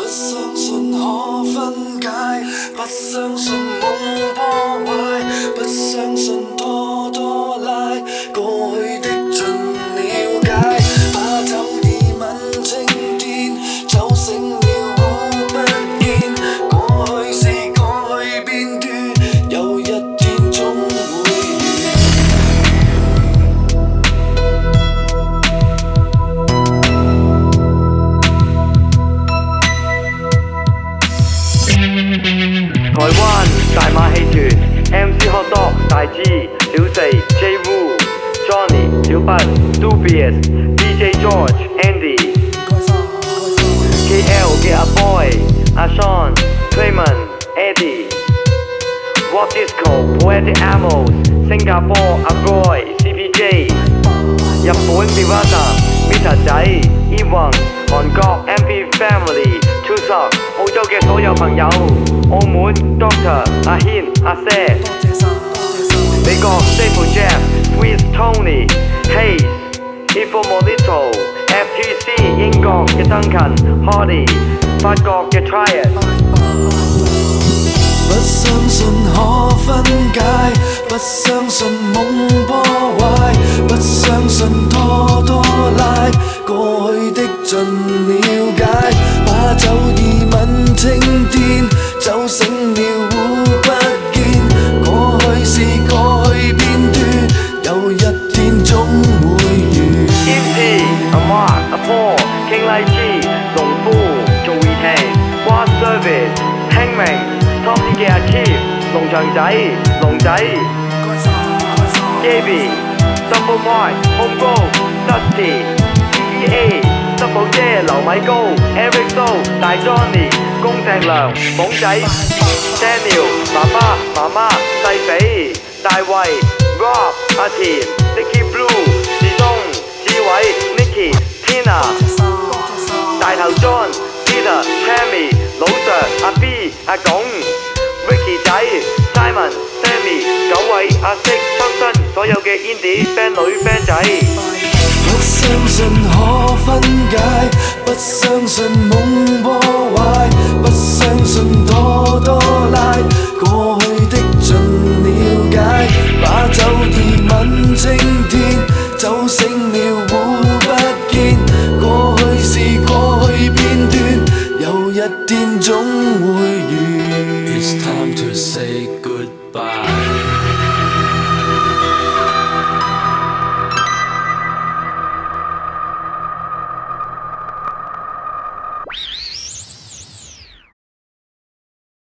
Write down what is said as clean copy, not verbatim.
相信可分解，不相信夢破壞，不相信拖拉，過去的盡了解，把酒意吻青天，酒醒了互不見，過去是過去片段，有一天總會台灣大馬戲團 MC Hot Dog 大 G 小四 J Wu Johnny 小北 Dubious DJ George Andy KL 嘅阿 Boy 阿 Sean Clayman Eddie Rock Disco Poetic Amos 新加坡阿 Roy CPJ 日本 Miranda Mita 仔 Ewan 韓國 MP Family Chuseok 澳洲嘅所有朋友澳門 Doctor 阿軒阿 Sir 美國 Staple Jeff Swiss Tony Hayes Info Molito FTC 英國嘅 Duncan Hardy 法國嘅 Triad 不相信可分解，不相信夢破壞，不相信拖拉，過去的盡了解，把酒意吻青天，酒醒了互不見，過去是過去片段，有一天總會完。 Easy 阿 Mark 阿 Paul King 荔枝農夫做 weekend What Service 興明Tommy 嘅阿 Keith 農場仔龍仔 Gaby Double Mike Home Go Dusty DEA Double 姐劉米高 Eric So 大 Johnny 公石良鳳仔 Daniel 爸爸媽媽細肥大衛 Rob 阿田 Nicky Blue 志東志偉 Nicky Tina 大頭 John Peter Tammy 老 Sir 阿 B 阿拱 Ricky 仔 Simon Sammy 9位阿色秋生所有嘅 Indie band 女 band 仔不相信可分解，不相信夢破壞，不相信拖拉，過去的盡了解，把酒意吻青天，酒醒了互不見，過去是過去片段，有一天總會